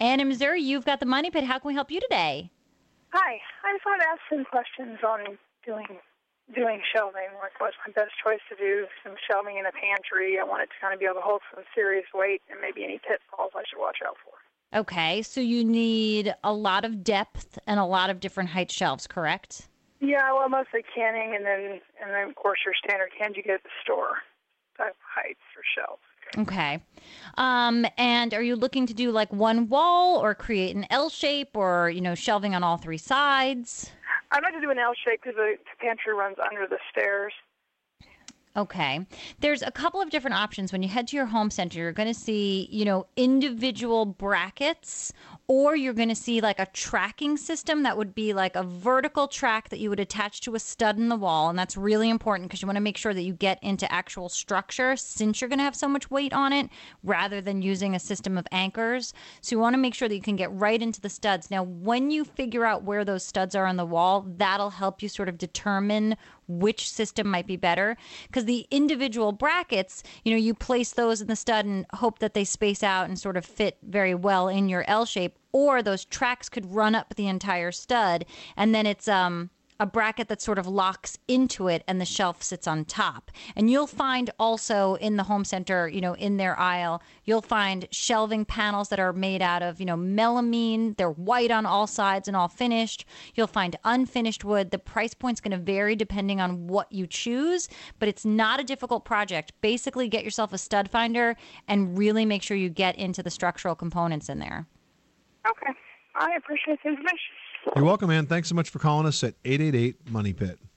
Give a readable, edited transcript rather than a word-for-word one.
Ann in Missouri, you've got the Money Pit. How can we help you today? Hi. I just wanted to ask some questions on doing shelving. Like, what's my best choice to do some shelving in a pantry? I want it to kind of be able to hold some serious weight, and maybe any pitfalls I should watch out for. Okay, so you need a lot of depth and a lot of different height shelves, correct? Yeah, well, mostly canning, and then of course your standard cans you get at the store type heights for shelves. Okay. And are you looking to do like one wall or create an L shape or, shelving on all three sides? I'd like to do an L shape because the pantry runs under the stairs. Okay. There's a couple of different options. When you head to your home center, you're going to see, individual brackets, or you're going to see like a tracking system that would be like a vertical track that you would attach to a stud in the wall. And that's really important because you want to make sure that you get into actual structure since you're going to have so much weight on it rather than using a system of anchors. So you want to make sure that you can get right into the studs. Now, when you figure out where those studs are on the wall, that'll help you sort of determine which system might be better, because the individual brackets, you place those in the stud and hope that they space out and sort of fit very well in your L shape, or those tracks could run up the entire stud, and then it's a bracket that sort of locks into it and the shelf sits on top. And you'll find also in the home center, in their aisle, you'll find shelving panels that are made out of, melamine. They're white on all sides and all finished. You'll find unfinished wood. The price point's going to vary depending on what you choose, but it's not a difficult project. Basically, get yourself a stud finder and really make sure you get into the structural components in there. Okay. I appreciate the information. You're welcome, Ann. Thanks so much for calling us at 888-MONEY-PIT.